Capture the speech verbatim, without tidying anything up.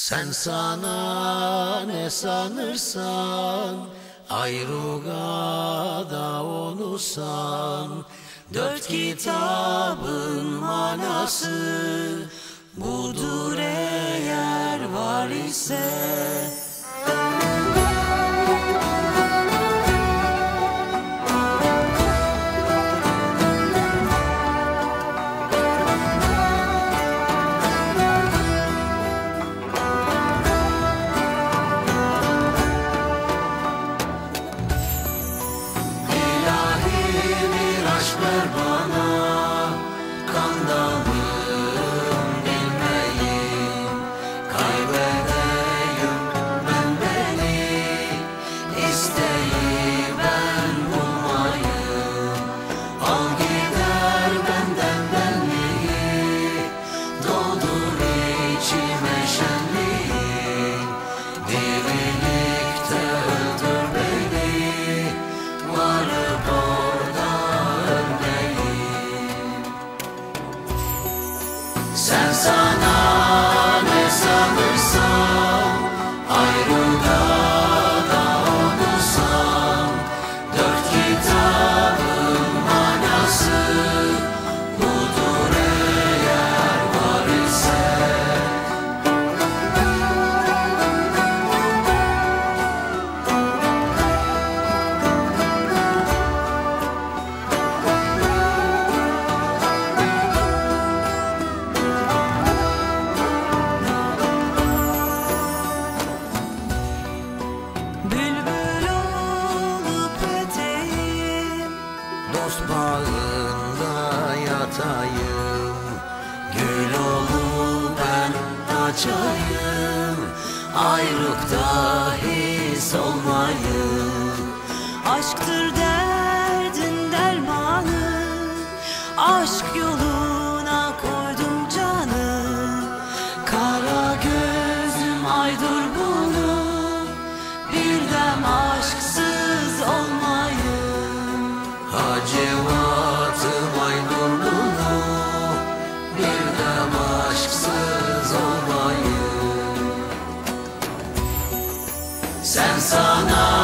Sen sana ne sanırsan, ayrıga da onu san. Dört kitabın manası budur eğer var ise. Ver bana kandanım bilmeyim, kaybedeyim ben beni, isteği ben bulmayım. Al gider benden benliği, doldur içime şenliği, dirilikte öldür beni, varıp orada. Sen sana ne sanırsan, ayrıga da onu san. Dört kitabın manası budur eğer var ise. Dost bağında yatayım, gül olup ben açayım, ayrıkta his olmayım. Aşktır derdin dermanı, aşk yoluna koydum canı. Kara gözüm aydır bunu, Bir dem aşksız olmayım. Hacivatım aydınlığına, bir dem aşksız olmayım. Sen sana